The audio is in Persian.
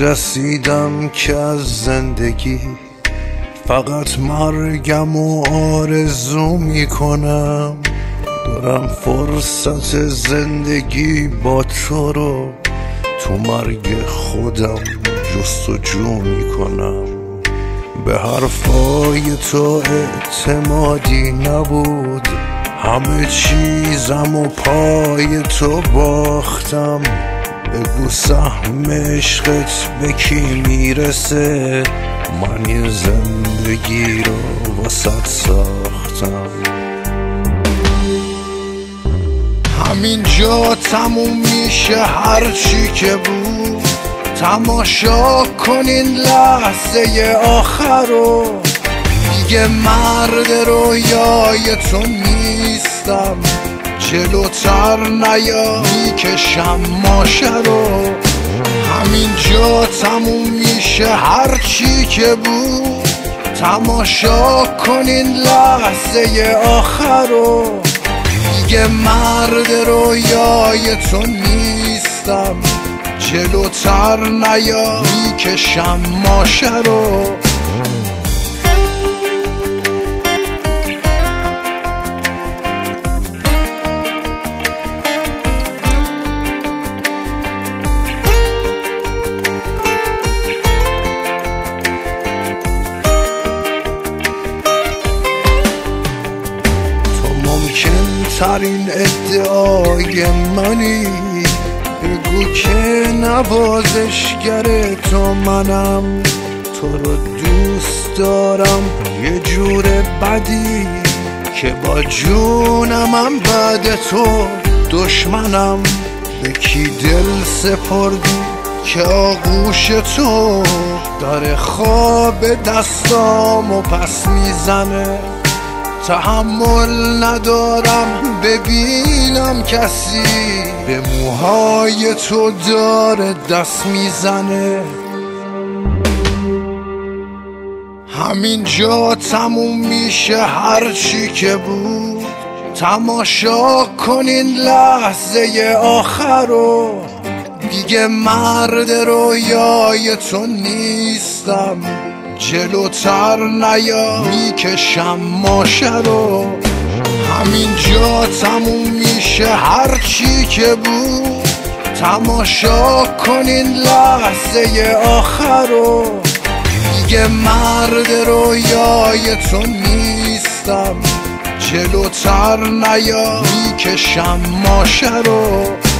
رسیدم که از زندگی فقط مرگم و آرزو میکنم. دارم فرصت زندگی با تو رو تو مرگ خودم جستجو میکنم. به حرفای تو اعتمادی نبود، همه چیزم و پای تو باختم. بگو سهم عشقت به کی میرسه، من یه زندگی رو واسط ساختم. همینجا تموم میشه هرچی که بود، تماشا کنین لحظه آخر رو. دیگه مرد رویای تو نیستم، جلوتر نیا میکشم ماشه رو. همینجا تموم میشه هرچی که بود، تماشا کنین لحظه آخر رو. دیگه مرد رویای تو نیستم، جلوتر نیا میکشم ماشه رو. ممکن ترین ادعای منی، بگو که نوازشگر تو منم. تو رو دوست دارم یه جور بدی که با جونمم بعد تو دشمنم. به کی دل سپردی که آغوش تو داره خواب دستامو پس میزنه. تحمل ندارم ببینم کسی به موهای تو داره دست میزنه. همینجا تموم میشه هرچی که بود، تماشا کنین لحظه آخر رو. دیگه مرد رویای تو نیستم، جلوتر نیا میکشم ماشه رو. همینجا تموم میشه هرچی که بود، تماشا کنین لحظه آخر رو. دیگه مرد رویای تو نیستم، جلوتر نیا میکشم ماشه رو.